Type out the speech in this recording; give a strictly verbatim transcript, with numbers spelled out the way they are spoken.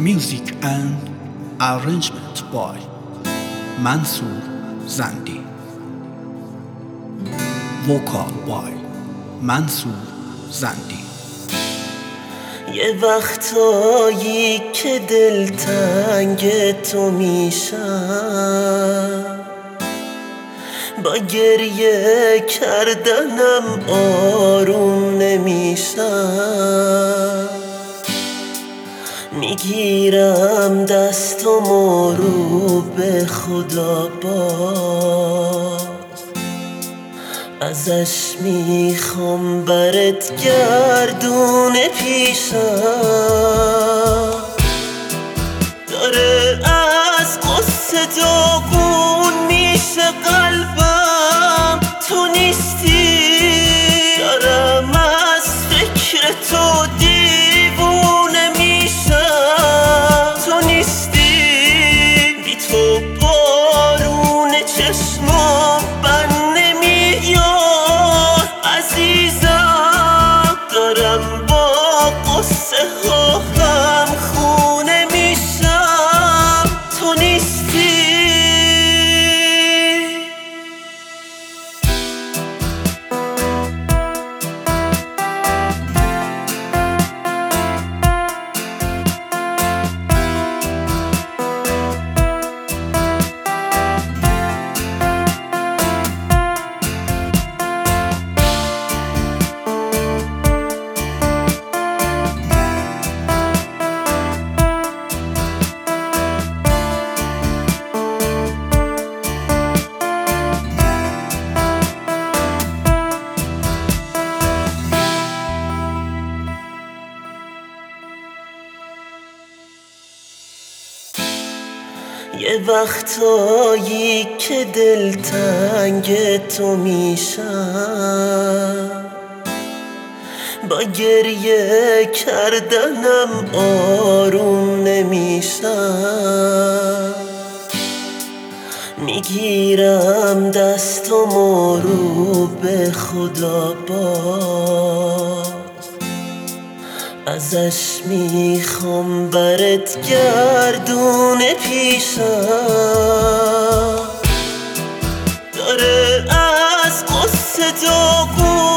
Music and arrangement by Mansoor Zandi. Vocal by Mansoor Zandi. یه وقتایی که دلتنگ تو میشم، با گریه کردنم آروم نمیشم. میگیرم دستامو رو به خدا باز، ازش میخوام برات گردون پیشم. داره از قصه داغون میشه قلبم، تو نیستی. دارم از فکر تو دیوونه میشم، تو نیستی. بی تو بارون چشمام بند نمیاد عزیزم. دارم با قصه ها هم خونه میشم، تو نیستی. یه وقتایی که دلتنگ تو میشم، با گریه کردنم آروم نمیشم. میگیرم دستامو رو به خدا باز، ازش میخوام برات گردون پیشم. داره از قصه داغون